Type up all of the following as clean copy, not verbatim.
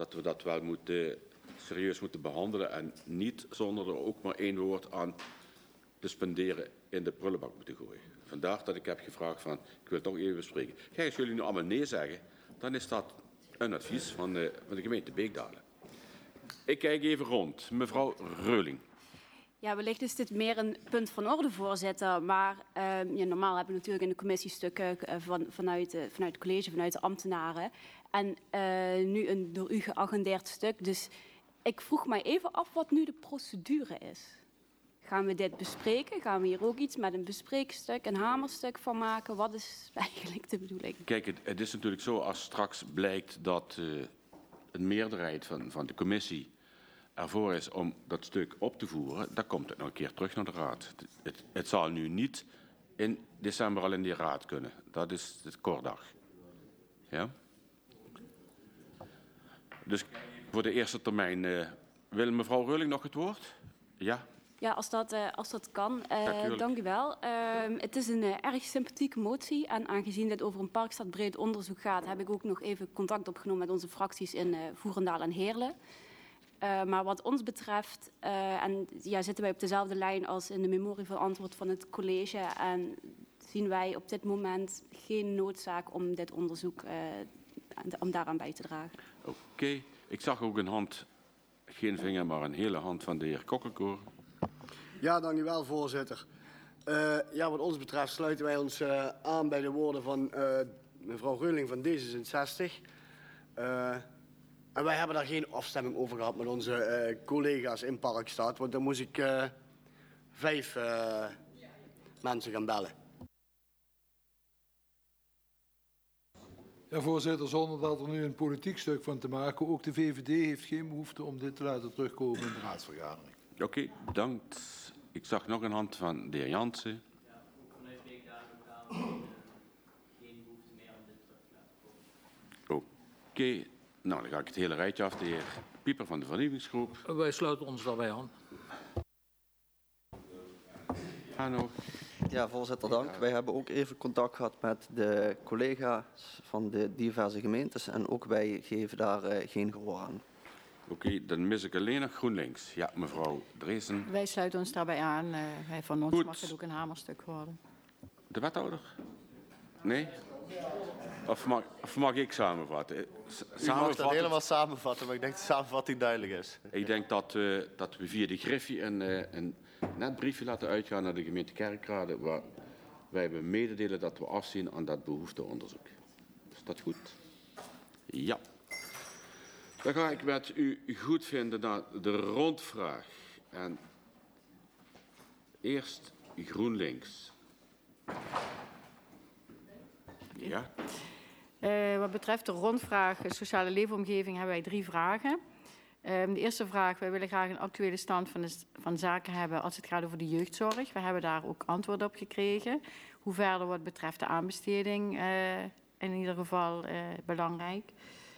dat we dat wel serieus moeten behandelen en niet zonder er ook maar één woord aan te spenderen in de prullenbak moeten gooien. Vandaar dat ik heb gevraagd van, ik wil het toch even bespreken. Kijk, als jullie nu allemaal nee zeggen, dan is dat een advies van de gemeente Beekdalen. Ik kijk even rond. Mevrouw Reuling. Ja, wellicht is dit meer een punt van orde, voorzitter. Maar normaal hebben we natuurlijk in de commissie stukken vanuit het college, vanuit de ambtenaren. En nu een door u geagendeerd stuk. Dus ik vroeg mij even af wat nu de procedure is. Gaan we dit bespreken? Gaan we hier ook iets met een bespreekstuk, een hamerstuk van maken? Wat is eigenlijk de bedoeling? Kijk, het is natuurlijk zo, als straks blijkt dat een meerderheid van de commissie ervoor is om dat stuk op te voeren, dan komt het nog een keer terug naar de raad. Het zal nu niet in december al in die raad kunnen. Dat is het kortdag. Ja? Dus voor de eerste termijn wil mevrouw Reuling nog het woord? Ja. Ja, als dat kan. Dank u wel. Het is een erg sympathieke motie. En aangezien dit over een parkstadbreed onderzoek gaat, heb ik ook nog even contact opgenomen met onze fracties in Voerendaal en Heerlen. Maar wat ons betreft zitten wij op dezelfde lijn als in de memorie van antwoord van het college. En zien wij op dit moment geen noodzaak om dit onderzoek om daaraan bij te dragen. Oké. Ik zag ook een hand, geen vinger, maar een hele hand van de heer Kokkenkoor. Ja, dank u wel, voorzitter. Wat ons betreft sluiten wij ons aan bij de woorden van mevrouw Reuling van D66. En wij hebben daar geen afstemming over gehad met onze collega's in Parkstad. Want dan moest ik 5 mensen gaan bellen. Ja, voorzitter, zonder dat er nu een politiek stuk van te maken. Ook de VVD heeft geen behoefte om dit te laten terugkomen in de raadsvergadering. Oké, bedankt. Ik zag nog een hand van de heer Jansen. Ja, ook vanuit Beekdalen geen behoefte meer om dit terug te laten komen. Oké, nou dan ga ik het hele rijtje af. De heer Pieper van de vernieuwingsgroep. Wij sluiten ons daarbij aan. Hanno. Ja, voorzitter, dank. Wij hebben ook even contact gehad met de collega's van de diverse gemeentes en ook wij geven daar geen gehoor aan. Oké, dan mis ik alleen nog GroenLinks. Ja, mevrouw Dreesen. Wij sluiten ons daarbij aan. Van ons Goed. mag het ook een hamerstuk worden. De wethouder? Nee? Of mag ik samenvatten? U mag dat helemaal samenvatten, maar ik denk dat de samenvatting duidelijk is. Ik denk dat we via de Griffie een net briefje laten uitgaan naar de gemeente Kerkrade, waar wij mededelen dat we afzien aan dat behoefteonderzoek. Is dat goed? Ja. Dan ga ik met u goed vinden naar de rondvraag. En eerst GroenLinks. Ja. Wat betreft de rondvraag sociale leefomgeving hebben wij 3 vragen. De eerste vraag, wij willen graag een actuele stand van zaken hebben als het gaat over de jeugdzorg. We hebben daar ook antwoord op gekregen. Hoe verder wat betreft de aanbesteding in ieder geval belangrijk.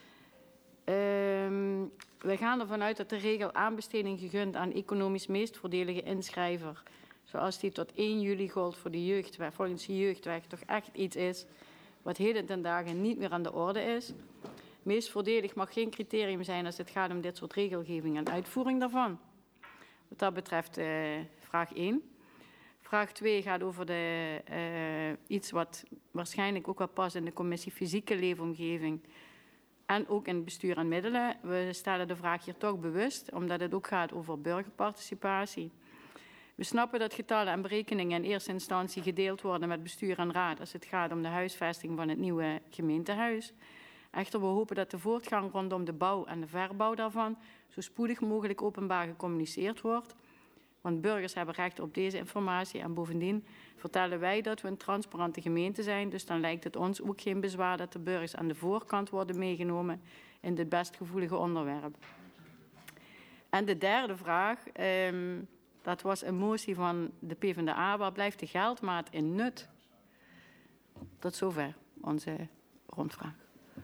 Wij gaan ervan uit dat de regel aanbesteding gegund aan economisch meest voordelige inschrijver, zoals die tot 1 juli gold voor de jeugdwet, volgens de jeugdwet, toch echt iets is wat heden ten dagen niet meer aan de orde is. Meest voordelig mag geen criterium zijn als het gaat om dit soort regelgeving en uitvoering daarvan. Wat dat betreft vraag 1. Vraag 2 gaat over iets wat waarschijnlijk ook wel past in de commissie fysieke leefomgeving en ook in het bestuur en middelen. We stellen de vraag hier toch bewust, omdat het ook gaat over burgerparticipatie. We snappen dat getallen en berekeningen in eerste instantie gedeeld worden met bestuur en raad als het gaat om de huisvesting van het nieuwe gemeentehuis. Echter, we hopen dat de voortgang rondom de bouw en de verbouw daarvan zo spoedig mogelijk openbaar gecommuniceerd wordt. Want burgers hebben recht op deze informatie en bovendien vertellen wij dat we een transparante gemeente zijn. Dus dan lijkt het ons ook geen bezwaar dat de burgers aan de voorkant worden meegenomen in dit best gevoelige onderwerp. En de derde vraag, dat was een motie van de PvdA. Waar blijft de geldmaat in nut? Tot zover onze rondvraag.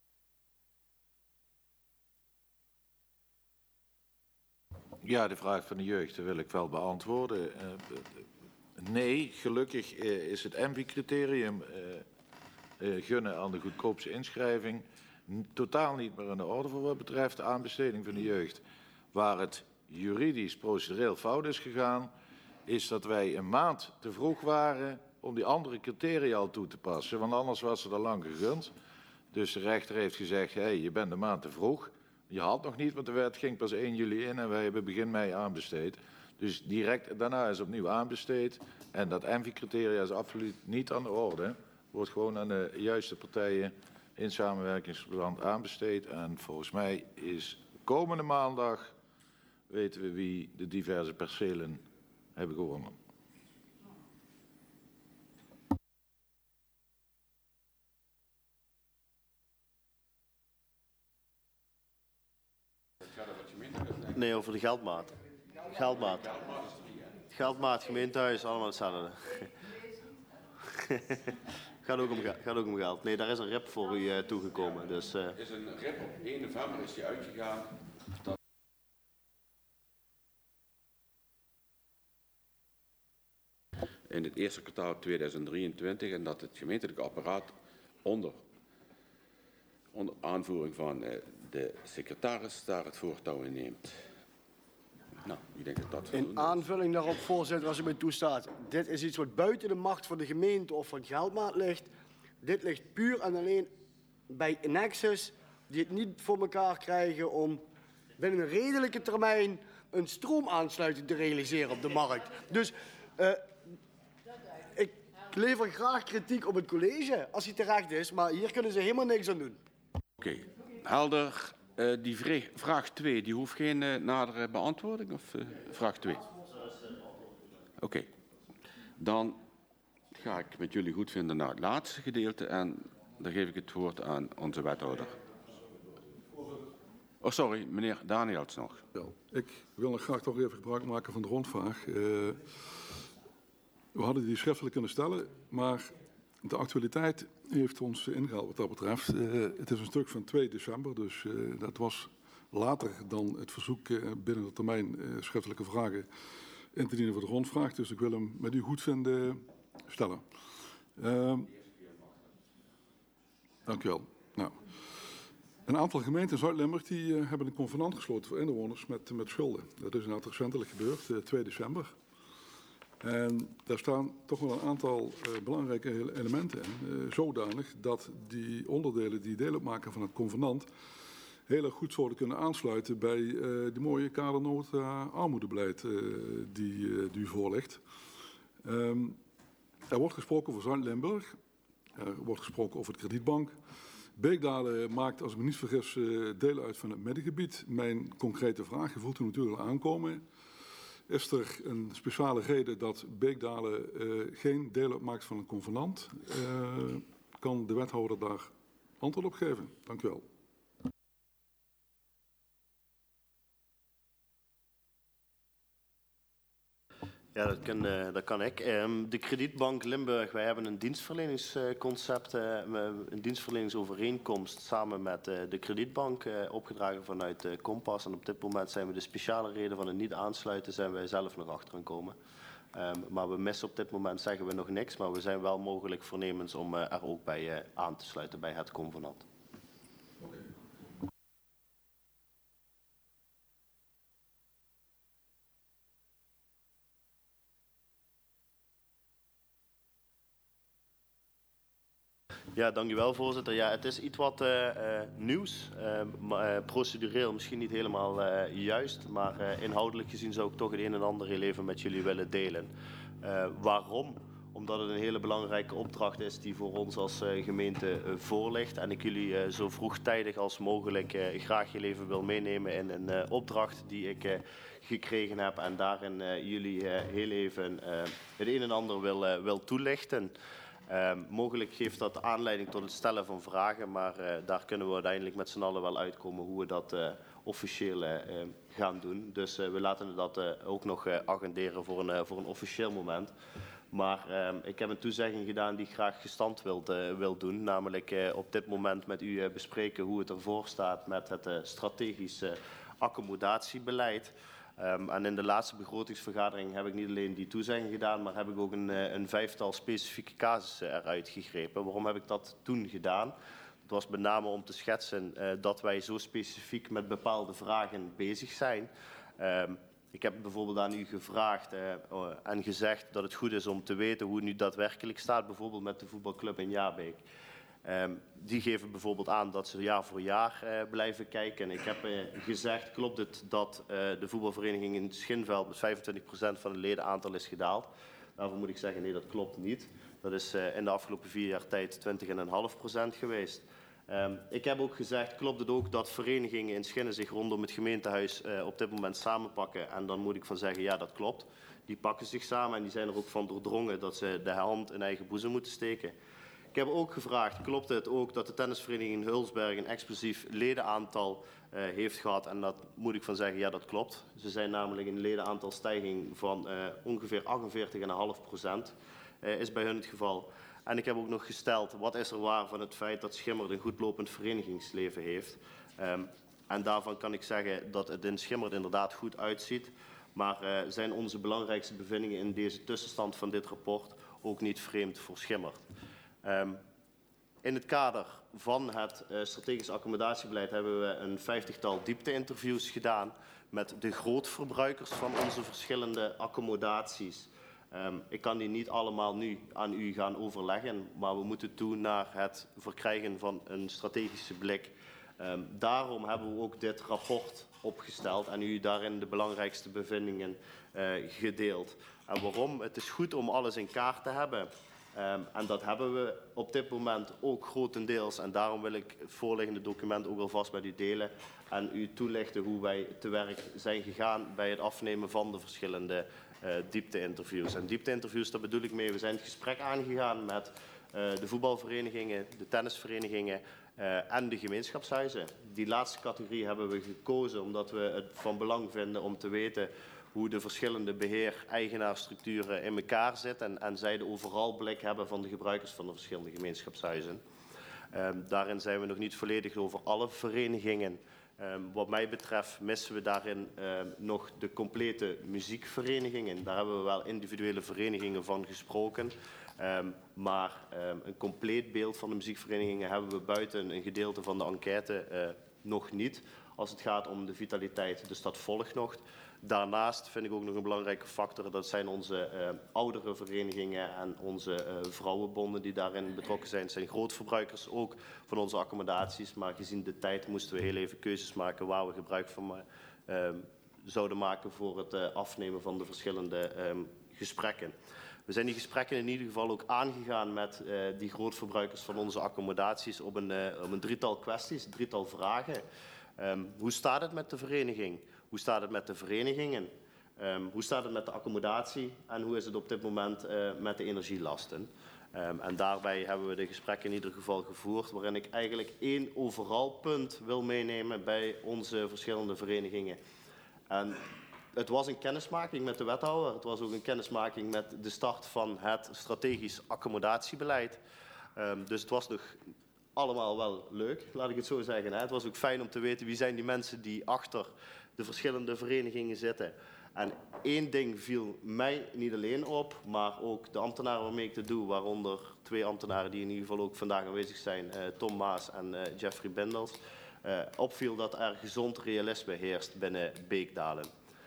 Ja, de vraag van de jeugd wil ik wel beantwoorden. Nee, gelukkig is het ENVI-criterium gunnen aan de goedkoopste inschrijving totaal niet meer in de orde voor wat betreft de aanbesteding van de jeugd. Waar het juridisch, procedureel fout is gegaan, is dat wij een maand te vroeg waren om die andere criteria al toe te passen. Want anders was het al lang gegund. Dus de rechter heeft gezegd, hey, je bent een maand te vroeg. Je had nog niet, want de wet ging pas 1 juli in en wij hebben begin mei aanbesteed. Dus direct daarna is opnieuw aanbesteed. En dat ENVI-criteria is absoluut niet aan de orde. Wordt gewoon aan de juiste partijen in samenwerkingsverband aanbesteed. En volgens mij is komende maandag weten we wie de diverse percelen hebben gewonnen. Nee, over de geldmaat. Geldmaat, gemeentehuis, allemaal hetzelfde. Gaat ook om geld. Nee, daar is een RIP voor u toegekomen. Dus, is een RIP op 1 november is die uitgegaan. In het eerste kwartaal 2023 en dat het gemeentelijk apparaat onder aanvoering van de secretaris daar het voortouw in neemt. Nou, ik denk dat dat in aanvulling daarop, voorzitter, als u mij toestaat. Dit is iets wat buiten de macht van de gemeente of van Geldmaat ligt. Dit ligt puur en alleen bij Nexus, die het niet voor elkaar krijgen om binnen een redelijke termijn een stroomaansluiting te realiseren op de markt. Dus ik lever graag kritiek op het college als hij terecht is, maar hier kunnen ze helemaal niks aan doen. Oké, helder. Die vraag 2, die hoeft geen nadere beantwoording? Of vraag 2? Oké. Dan ga ik met jullie goed vinden naar het laatste gedeelte en dan geef ik het woord aan onze wethouder. Oh, sorry, meneer Daniels nog. Ja, ik wil nog graag toch even gebruik maken van de rondvraag. We hadden die schriftelijk kunnen stellen, maar de actualiteit heeft ons ingehaald wat dat betreft. Het is een stuk van 2 december, dus dat was later dan het verzoek binnen de termijn schriftelijke vragen in te dienen voor de rondvraag. Dus ik wil hem met u goed vinden stellen. Dank u wel. Nou, een aantal gemeenten in Zuid-Limburg die hebben een convenant gesloten voor inwoners met schulden. Dat is inderdaad recentelijk gebeurd, 2 december. En daar staan toch wel een aantal belangrijke elementen in. Zodanig dat die onderdelen die deel uitmaken van het convenant heel erg goed zouden kunnen aansluiten bij die mooie kadernood armoedebeleid die u voorligt. Er wordt gesproken over Zuid-Limburg. Er wordt gesproken over de kredietbank. Beekdalen maakt, als ik me niet vergis, deel uit van het middengebied. Mijn concrete vraag, je voelt u natuurlijk al aankomen. Is er een speciale reden dat Beekdalen geen deel uitmaakt van een convenant? Kan de wethouder daar antwoord op geven? Dank u wel. Ja, dat kan ik. De Kredietbank Limburg, wij hebben een dienstverleningsconcept, een dienstverleningsovereenkomst samen met de Kredietbank opgedragen vanuit Kompas. En op dit moment zijn we de speciale reden van het niet aansluiten, zijn wij zelf nog achteraan komen. Maar we missen op dit moment, zeggen we nog niks, maar we zijn wel mogelijk voornemens om er ook bij aan te sluiten bij het convenant. Ja, dank u wel, voorzitter. Ja, het is iets wat nieuws, procedureel misschien niet helemaal juist, maar inhoudelijk gezien zou ik toch het een en ander heel even met jullie willen delen. Waarom? Omdat het een hele belangrijke opdracht is die voor ons als gemeente voorligt en ik jullie zo vroegtijdig als mogelijk graag heel even wil meenemen in een opdracht die ik gekregen heb en daarin jullie heel even het een en ander wil toelichten. Mogelijk geeft dat aanleiding tot het stellen van vragen, maar daar kunnen we uiteindelijk met z'n allen wel uitkomen hoe we dat officieel gaan doen. Dus we laten dat ook nog agenderen voor een officieel moment. Maar ik heb een toezegging gedaan die ik graag gestand wil doen. Namelijk op dit moment met u bespreken hoe het ervoor staat met het strategisch accommodatiebeleid. En in de laatste begrotingsvergadering heb ik niet alleen die toezegging gedaan, maar heb ik ook een 5-tal specifieke casussen eruit gegrepen. Waarom heb ik dat toen gedaan? Het was met name om te schetsen dat wij zo specifiek met bepaalde vragen bezig zijn. Ik heb bijvoorbeeld aan u gevraagd en gezegd dat het goed is om te weten hoe het nu daadwerkelijk staat, bijvoorbeeld met de voetbalclub in Jaarbeek. Die geven bijvoorbeeld aan dat ze jaar voor jaar blijven kijken. En ik heb gezegd, klopt het dat de voetbalvereniging in Schinveld met 25% van het ledenaantal is gedaald? Daarvoor moet ik zeggen, nee, dat klopt niet. Dat is in de afgelopen 4 jaar tijd 20,5% geweest. Ik heb ook gezegd, klopt het ook dat verenigingen in Schinnen zich rondom het gemeentehuis op dit moment samenpakken? En dan moet ik van zeggen, ja, dat klopt. Die pakken zich samen en die zijn er ook van doordrongen dat ze de hand in eigen boezem moeten steken. Ik heb ook gevraagd, klopt het ook dat de tennisvereniging in Hulsberg een explosief ledenaantal heeft gehad? En dat moet ik van zeggen, ja, dat klopt. Ze zijn namelijk een ledenaantalstijging van ongeveer 48,5%. Is bij hun het geval. En ik heb ook nog gesteld, wat is er waar van het feit dat Schimmerd een goedlopend verenigingsleven heeft? En daarvan kan ik zeggen dat het in Schimmerd inderdaad goed uitziet. Maar zijn onze belangrijkste bevindingen in deze tussenstand van dit rapport ook niet vreemd voor Schimmerd? In het kader van het strategisch accommodatiebeleid hebben we een 50-tal diepte-interviews gedaan met de grootverbruikers van onze verschillende accommodaties. Ik kan die niet allemaal nu aan u gaan overleggen, maar we moeten toe naar het verkrijgen van een strategische blik. Daarom hebben we ook dit rapport opgesteld en u daarin de belangrijkste bevindingen gedeeld. En waarom? Het is goed om alles in kaart te hebben. En dat hebben we op dit moment ook grotendeels. En daarom wil ik het voorliggende document ook alvast met u delen en u toelichten hoe wij te werk zijn gegaan bij het afnemen van de verschillende diepte-interviews. En diepte-interviews, daar bedoel ik mee, we zijn het gesprek aangegaan met de voetbalverenigingen, de tennisverenigingen en de gemeenschapshuizen. Die laatste categorie hebben we gekozen omdat we het van belang vinden om te weten hoe de verschillende beheer-eigenaarstructuren in elkaar zitten en zij de overal blik hebben van de gebruikers van de verschillende gemeenschapshuizen. Daarin zijn we nog niet volledig over alle verenigingen. Wat mij betreft missen we daarin nog de complete muziekverenigingen. Daar hebben we wel individuele verenigingen van gesproken. Maar een compleet beeld van de muziekverenigingen hebben we buiten een gedeelte van de enquête nog niet. Als het gaat om de vitaliteit. Dus dat volgt nog. Daarnaast vind ik ook nog een belangrijke factor. Dat zijn onze oudere verenigingen en onze vrouwenbonden die daarin betrokken zijn. Het zijn grootverbruikers ook van onze accommodaties. Maar gezien de tijd moesten we heel even keuzes maken waar we gebruik van zouden maken voor het afnemen van de verschillende gesprekken. We zijn die gesprekken in ieder geval ook aangegaan met die grootverbruikers van onze accommodaties op een drietal kwesties, een drietal vragen. Hoe staat het met de vereniging? Hoe staat het met de verenigingen? Hoe staat het met de accommodatie? En hoe is het op dit moment met de energielasten? En daarbij hebben we de gesprekken in ieder geval gevoerd, waarin ik eigenlijk 1 overal punt wil meenemen bij onze verschillende verenigingen. En het was een kennismaking met de wethouder. Het was ook een kennismaking met de start van het strategisch accommodatiebeleid. Dus het was nog allemaal wel leuk, laat ik het zo zeggen. Het was ook fijn om te weten wie zijn die mensen die achter de verschillende verenigingen zitten. En 1 ding viel mij niet alleen op, maar ook de ambtenaren waarmee ik het doe, waaronder 2 ambtenaren die in ieder geval ook vandaag aanwezig zijn, Tom Maas en Jeffrey Bindels, opviel dat er gezond realisme heerst binnen Beekdalen.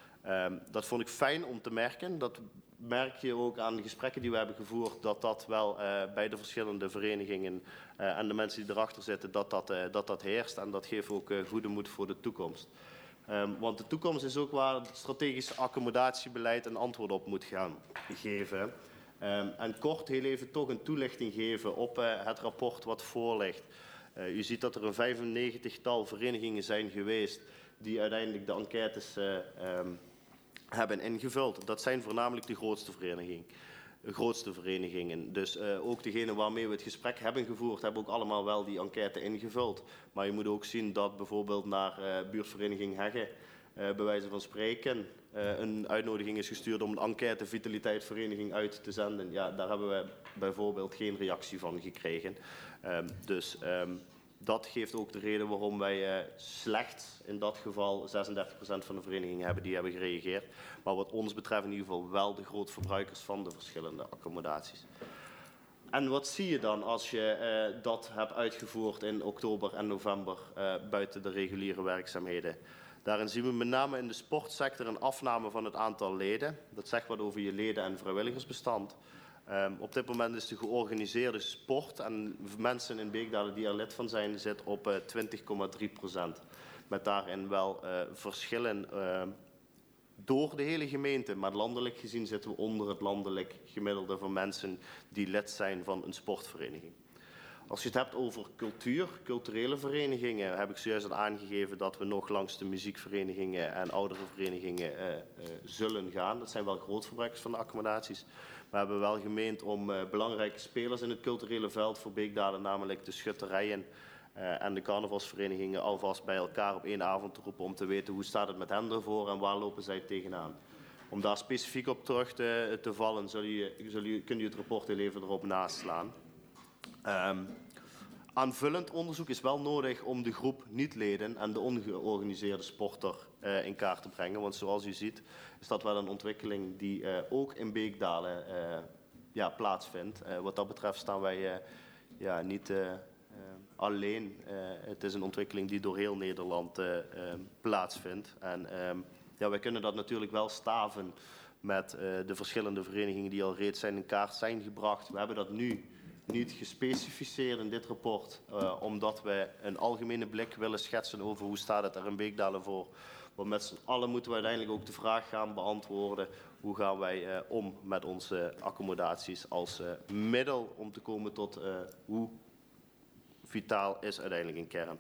Dat vond ik fijn om te merken. Dat merk je ook aan de gesprekken die we hebben gevoerd, dat dat wel bij de verschillende verenigingen en de mensen die erachter zitten, dat heerst. En dat geeft ook goede moed voor de toekomst. Want de toekomst is ook waar het strategisch accomodatiebeleid een antwoord op moet gaan geven. En kort heel even toch een toelichting geven op het rapport wat voorligt. U ziet dat er een 95-tal verenigingen zijn geweest die uiteindelijk de enquêtes hebben ingevuld. Dat zijn voornamelijk de grootste verenigingen. Dus ook degenen waarmee we het gesprek hebben gevoerd, hebben ook allemaal wel die enquête ingevuld. Maar je moet ook zien dat bijvoorbeeld naar buurtvereniging Hegge, bij wijze van spreken, een uitnodiging is gestuurd om een enquête vitaliteitsvereniging uit te zenden. Ja, daar hebben we bijvoorbeeld geen reactie van gekregen. Dat geeft ook de reden waarom wij slechts in dat geval 36% van de verenigingen hebben die hebben gereageerd. Maar wat ons betreft in ieder geval wel de grootverbruikers van de verschillende accommodaties. En wat zie je dan als je dat hebt uitgevoerd in oktober en november buiten de reguliere werkzaamheden? Daarin zien we met name in de sportsector een afname van het aantal leden. Dat zegt wat over je leden- en vrijwilligersbestand. Op dit moment is de georganiseerde sport en mensen in Beekdalen die er lid van zijn, zit op 20,3%. Met daarin wel verschillen door de hele gemeente. Maar landelijk gezien zitten we onder het landelijk gemiddelde van mensen die lid zijn van een sportvereniging. Als je het hebt over cultuur, culturele verenigingen, heb ik zojuist al aangegeven dat we nog langs de muziekverenigingen en ouderenverenigingen zullen gaan. Dat zijn wel grootverbruikers van de accommodaties. We hebben wel gemeend om belangrijke spelers in het culturele veld voor Beekdalen, namelijk de schutterijen en de carnavalsverenigingen, alvast bij elkaar op één avond te roepen om te weten hoe staat het met hen ervoor en waar lopen zij tegenaan. Om daar specifiek op terug te vallen, kun je het rapport heel even erop naslaan. Aanvullend onderzoek is wel nodig om de groep niet-leden en de ongeorganiseerde sporter in kaart te brengen. Want zoals u ziet is dat wel een ontwikkeling die ook in Beekdalen plaatsvindt. Wat dat betreft staan wij niet alleen. Het is een ontwikkeling die door heel Nederland plaatsvindt. En wij kunnen dat natuurlijk wel staven met de verschillende verenigingen die al reeds in kaart zijn gebracht. We hebben dat nu niet gespecificeerd in dit rapport, omdat we een algemene blik willen schetsen over hoe staat het er in Beekdalen voor. Want met z'n allen moeten we uiteindelijk ook de vraag gaan beantwoorden: hoe gaan wij om met onze accommodaties als middel om te komen tot hoe vitaal is uiteindelijk een kern.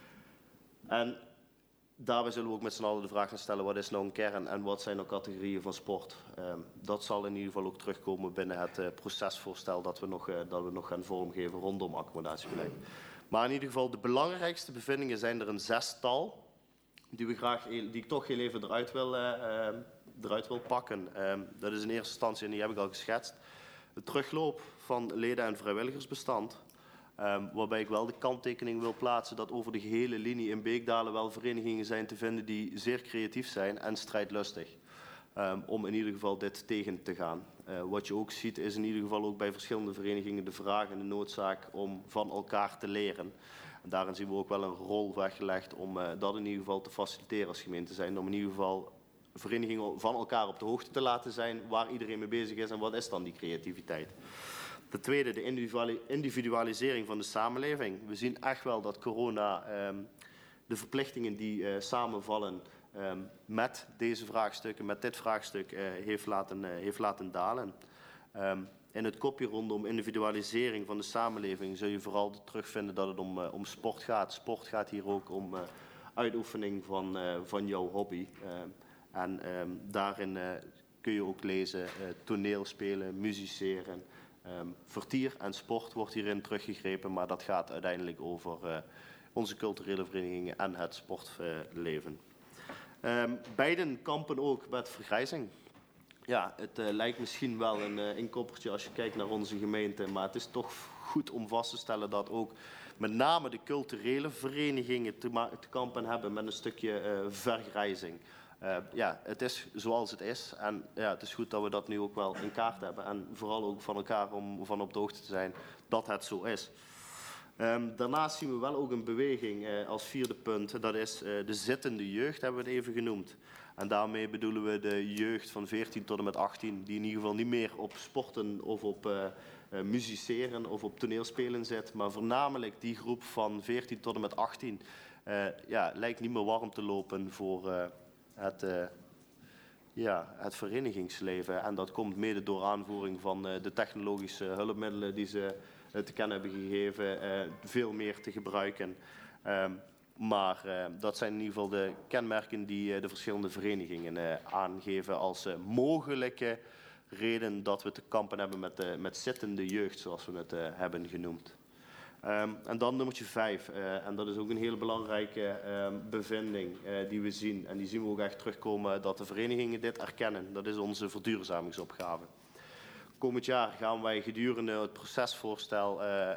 En daarbij zullen we ook met z'n allen de vraag gaan stellen: wat is nou een kern en wat zijn nou categorieën van sport? Dat zal in ieder geval ook terugkomen binnen het procesvoorstel dat we nog gaan vormgeven rondom accommodatiebeleid. Maar in ieder geval, de belangrijkste bevindingen zijn er een zestal die ik toch heel even eruit wil pakken. Dat is in eerste instantie, en die heb ik al geschetst, de terugloop van leden- en vrijwilligersbestand. Waarbij ik wel de kanttekening wil plaatsen dat over de gehele linie in Beekdalen wel verenigingen zijn te vinden die zeer creatief zijn en strijdlustig. Om in ieder geval dit tegen te gaan. Wat je ook ziet is in ieder geval ook bij verschillende verenigingen de vraag en de noodzaak om van elkaar te leren. En daarin zien we ook wel een rol weggelegd om dat in ieder geval te faciliteren als gemeente zijn. Om in ieder geval verenigingen van elkaar op de hoogte te laten zijn waar iedereen mee bezig is en wat is dan die creativiteit. Ten tweede, de individualisering van de samenleving. We zien echt wel dat corona de verplichtingen die samenvallen met deze vraagstukken, met dit vraagstuk, heeft laten dalen. In het kopje rondom individualisering van de samenleving zul je vooral terugvinden dat het om sport gaat. Sport gaat hier ook om uitoefening van jouw hobby. Daarin kun je ook lezen toneelspelen, musiceren. Vertier en sport wordt hierin teruggegrepen, maar dat gaat uiteindelijk over onze culturele verenigingen en het sportleven. Beiden kampen ook met vergrijzing. Ja, het lijkt misschien wel een inkoppertje als je kijkt naar onze gemeente, maar het is toch goed om vast te stellen dat ook met name de culturele verenigingen te kampen hebben met een stukje vergrijzing. Het is zoals het is en het is goed dat we dat nu ook wel in kaart hebben en vooral ook van elkaar om van op de hoogte te zijn dat het zo is. Daarnaast zien we wel ook een beweging als vierde punt, dat is de zittende jeugd, hebben we het even genoemd. En daarmee bedoelen we de jeugd van 14 tot en met 18, die in ieder geval niet meer op sporten of op musiceren of op toneelspelen zit, maar voornamelijk die groep van 14 tot en met 18 lijkt niet meer warm te lopen voor het verenigingsleven. En dat komt mede door aanvoering van de technologische hulpmiddelen die ze te kennen hebben gegeven, veel meer te gebruiken. Maar dat zijn in ieder geval de kenmerken die de verschillende verenigingen aangeven als mogelijke reden dat we te kampen hebben met zittende jeugd, zoals we het hebben genoemd. En dan nummertje 5, en dat is ook een hele belangrijke bevinding die we zien. En die zien we ook echt terugkomen dat de verenigingen dit erkennen. Dat is onze verduurzamingsopgave. Komend jaar gaan wij gedurende het procesvoorstel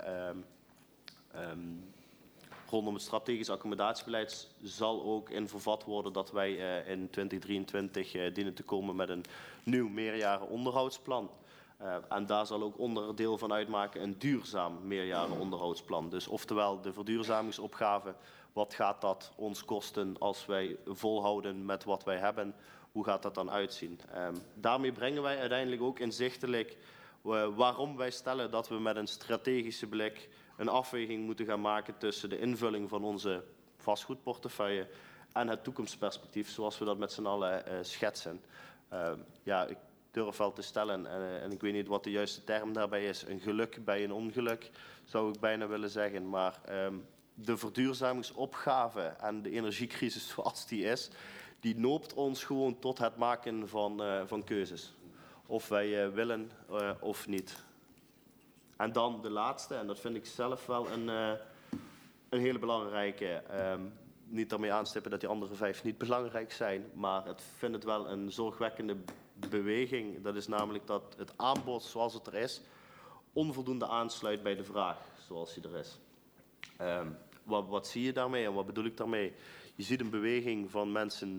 rondom het strategisch accommodatiebeleid zal ook in vervat worden dat wij in 2023 dienen te komen met een nieuw meerjaren onderhoudsplan. En daar zal ook onderdeel van uitmaken een duurzaam meerjarenonderhoudsplan. Dus oftewel de verduurzamingsopgave, wat gaat dat ons kosten als wij volhouden met wat wij hebben? Hoe gaat dat dan uitzien? Daarmee brengen wij uiteindelijk ook inzichtelijk waarom wij stellen dat we met een strategische blik een afweging moeten gaan maken tussen de invulling van onze vastgoedportefeuille en het toekomstperspectief zoals we dat met z'n allen schetsen. Ik durf wel te stellen, en ik weet niet wat de juiste term daarbij is, een geluk bij een ongeluk, zou ik bijna willen zeggen. Maar de verduurzamingsopgave en de energiecrisis zoals die is, die noopt ons gewoon tot het maken van keuzes. Of wij willen of niet. En dan de laatste, en dat vind ik zelf wel een hele belangrijke. Niet daarmee aanstippen dat die andere 5 niet belangrijk zijn, maar ik vind het wel een zorgwekkende beweging. Dat is namelijk dat het aanbod zoals het er is, onvoldoende aansluit bij de vraag zoals die er is. Wat zie je daarmee en wat bedoel ik daarmee? Je ziet een beweging van mensen,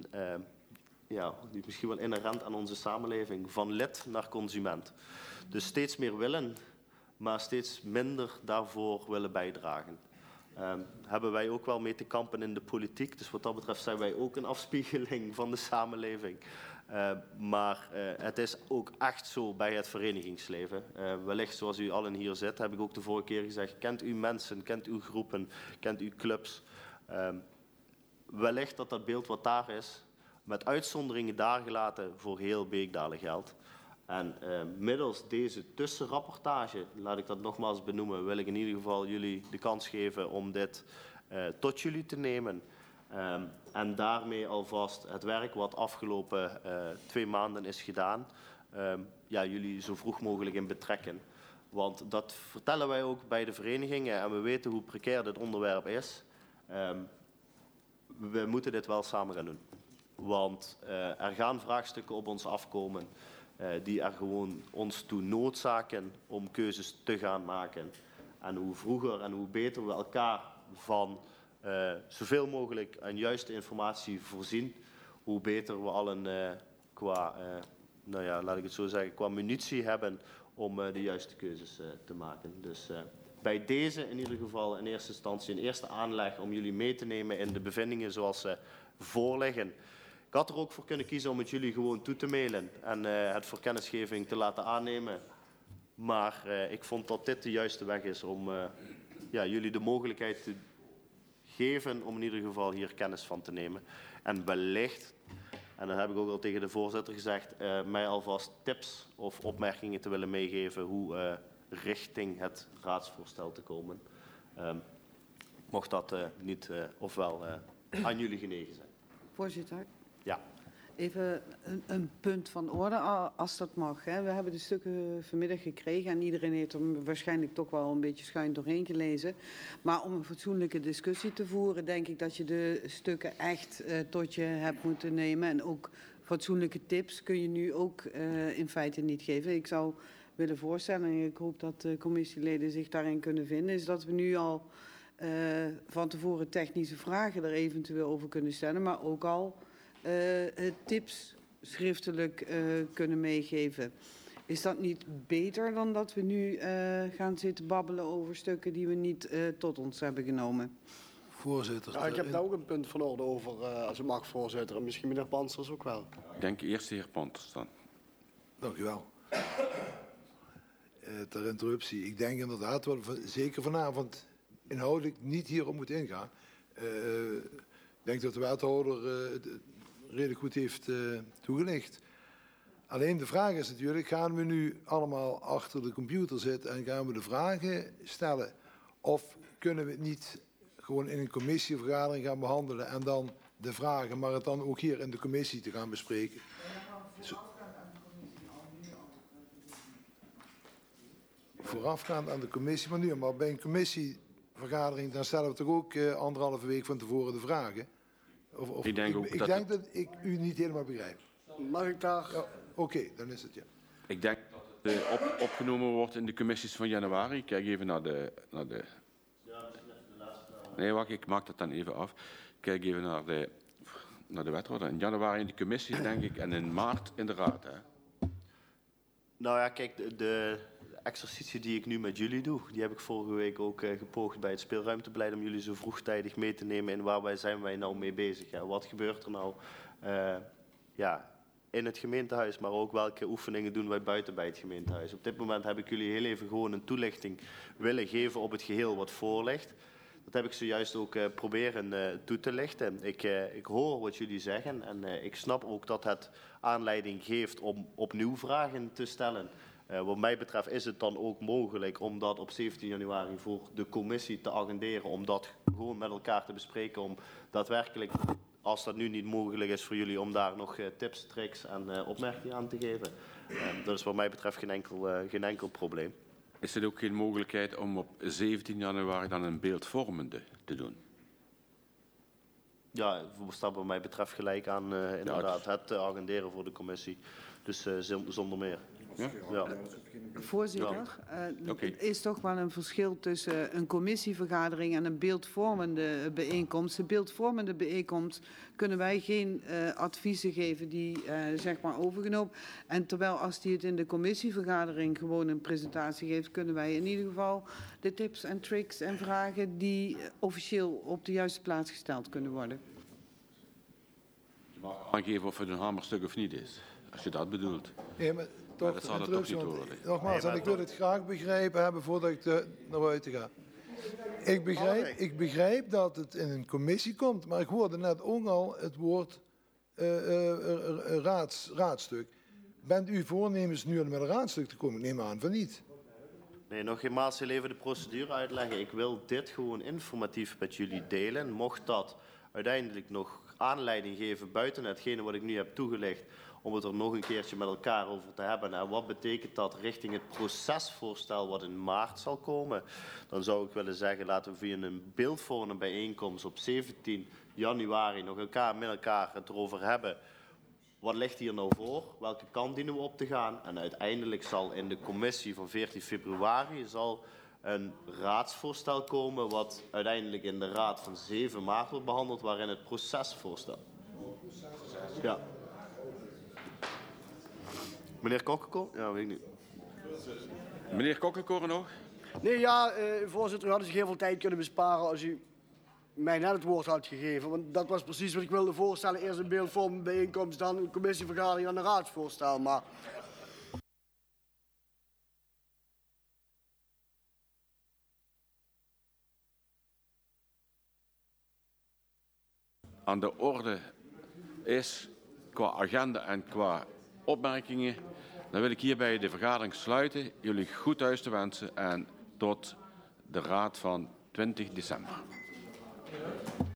die is misschien wel inherent aan onze samenleving, van lid naar consument. Dus steeds meer willen, maar steeds minder daarvoor willen bijdragen. Hebben wij ook wel mee te kampen in de politiek. Dus wat dat betreft zijn wij ook een afspiegeling van de samenleving. Maar het is ook echt zo bij het verenigingsleven. Wellicht zoals u allen hier zit, heb ik ook de vorige keer gezegd, kent u mensen, kent u groepen, kent u clubs. Wellicht dat beeld wat daar is, met uitzonderingen daar gelaten, voor heel Beekdalen geldt. En middels deze tussenrapportage, laat ik dat nogmaals benoemen, wil ik in ieder geval jullie de kans geven om dit tot jullie te nemen. En daarmee alvast het werk wat afgelopen 2 maanden is gedaan, jullie zo vroeg mogelijk in betrekken. Want dat vertellen wij ook bij de verenigingen en we weten hoe precair dit onderwerp is. We moeten dit wel samen gaan doen. Want er gaan vraagstukken op ons afkomen die er gewoon ons toe noodzaken om keuzes te gaan maken. En hoe vroeger en hoe beter we elkaar van zoveel mogelijk aan juiste informatie voorzien, hoe beter we allen laat ik het zo zeggen, qua munitie hebben om de juiste keuzes te maken. Dus bij deze in ieder geval in eerste instantie een eerste aanleg om jullie mee te nemen in de bevindingen zoals ze voorliggen. Ik had er ook voor kunnen kiezen om het jullie gewoon toe te mailen en het voor kennisgeving te laten aannemen. Maar ik vond dat dit de juiste weg is om jullie de mogelijkheid te geven om in ieder geval hier kennis van te nemen. En wellicht, en dat heb ik ook al tegen de voorzitter gezegd, mij alvast tips of opmerkingen te willen meegeven hoe richting het raadsvoorstel te komen. Mocht dat niet ofwel aan jullie genegen zijn. Voorzitter. Ja. Even een punt van orde, als dat mag. Hè. We hebben de stukken vanmiddag gekregen en iedereen heeft er waarschijnlijk toch wel een beetje schuin doorheen gelezen. Maar om een fatsoenlijke discussie te voeren, denk ik dat je de stukken echt tot je hebt moeten nemen. En ook fatsoenlijke tips kun je nu ook in feite niet geven. Ik zou willen voorstellen, en ik hoop dat de commissieleden zich daarin kunnen vinden, is dat we nu al van tevoren technische vragen er eventueel over kunnen stellen, maar ook al tips schriftelijk kunnen meegeven. Is dat niet beter dan dat we nu gaan zitten babbelen over stukken die we niet tot ons hebben genomen? Voorzitter. Ja, ik heb daar ook een punt van orde over, als het mag, voorzitter. En misschien meneer Pansters ook wel. Ik denk eerst de heer Pansters dan. Dank u wel. Ter interruptie. Ik denk inderdaad, wel, zeker vanavond inhoudelijk niet hierop moet ingaan. Ik denk dat de wethouder redelijk goed heeft toegelicht. Alleen de vraag is natuurlijk, gaan we nu allemaal achter de computer zitten en gaan we de vragen stellen? Of kunnen we het niet gewoon in een commissievergadering gaan behandelen en dan de vragen, maar het dan ook hier in de commissie te gaan bespreken? Voorafgaand aan de commissie, maar nu, maar bij een commissievergadering, dan stellen we toch ook 1,5 week van tevoren de vragen? Ik denk dat ik u niet helemaal begrijp. Mag ik daar? Ja, Oké, dan is het ja. Ik denk dat het opgenomen wordt in de commissies van januari. Ik kijk even naar de... Nee, wacht, ik maak dat dan even af. Ik kijk even naar de wethouder. In januari in de commissies, denk ik, en in maart in de raad. Hè? Nou ja, kijk, de exercitie die ik nu met jullie doe, die heb ik vorige week ook gepoogd bij het speelruimtebeleid om jullie zo vroegtijdig mee te nemen in waar zijn wij nou mee bezig. Ja, wat gebeurt er nou in het gemeentehuis, maar ook welke oefeningen doen wij buiten bij het gemeentehuis. Op dit moment heb ik jullie heel even gewoon een toelichting willen geven op het geheel wat voor ligt. Dat heb ik zojuist ook proberen toe te lichten. Ik hoor wat jullie zeggen en ik snap ook dat het aanleiding geeft om opnieuw vragen te stellen. Wat mij betreft is het dan ook mogelijk om dat op 17 januari voor de commissie te agenderen. Om dat gewoon met elkaar te bespreken. Om daadwerkelijk, als dat nu niet mogelijk is voor jullie, om daar nog tips, tricks en opmerkingen aan te geven. Dat is wat mij betreft geen enkel probleem. Is er ook geen mogelijkheid om op 17 januari dan een beeldvormende te doen? Ja, we staan wat mij betreft gelijk aan inderdaad het agenderen voor de commissie. Dus zonder meer. Ja? Ja. Voorzitter, er is toch wel een verschil tussen een commissievergadering en een beeldvormende bijeenkomst. De beeldvormende bijeenkomst kunnen wij geen adviezen geven die zeg maar overgenomen. En terwijl als die het in de commissievergadering gewoon een presentatie geeft, kunnen wij in ieder geval de tips en tricks en vragen die officieel op de juiste plaats gesteld kunnen worden. Je mag aangeven of het een hamerstuk of niet is, als je dat bedoelt. Nee, maar toch, dat zal het toch niet worden. Nogmaals, en ik wil het graag begrijpen hebben voordat ik naar buiten ga. Ik begrijp dat het in een commissie komt, maar ik hoorde net ook al het woord raadstuk. Bent u voornemens nu met een raadstuk te komen? Ik neem aan van niet. Nee, nog eenmaals heel even de procedure uitleggen. Ik wil dit gewoon informatief met jullie delen. Mocht dat uiteindelijk nog aanleiding geven buiten hetgene wat ik nu heb toegelicht, om het er nog een keertje met elkaar over te hebben. En wat betekent dat richting het procesvoorstel wat in maart zal komen? Dan zou ik willen zeggen, laten we via een beeldvormende bijeenkomst op 17 januari nog met elkaar het erover hebben. Wat ligt hier nou voor? Welke kant dienen we op te gaan? En uiteindelijk zal in de commissie van 14 februari zal een raadsvoorstel komen, wat uiteindelijk in de raad van 7 maart wordt behandeld, waarin het procesvoorstel. Ja. Meneer Kokkenkoor? Ja, weet ik niet. Meneer Kokkenkoor nog? Nee, ja, voorzitter, u had zich heel veel tijd kunnen besparen als u mij net het woord had gegeven. Want dat was precies wat ik wilde voorstellen. Eerst een beeldvormende bijeenkomst, dan een commissievergadering, dan een raadsvoorstel. Maar aan de orde is qua agenda en qua opmerkingen, dan wil ik hierbij de vergadering sluiten. Jullie goed thuis te wensen en tot de raad van 20 december.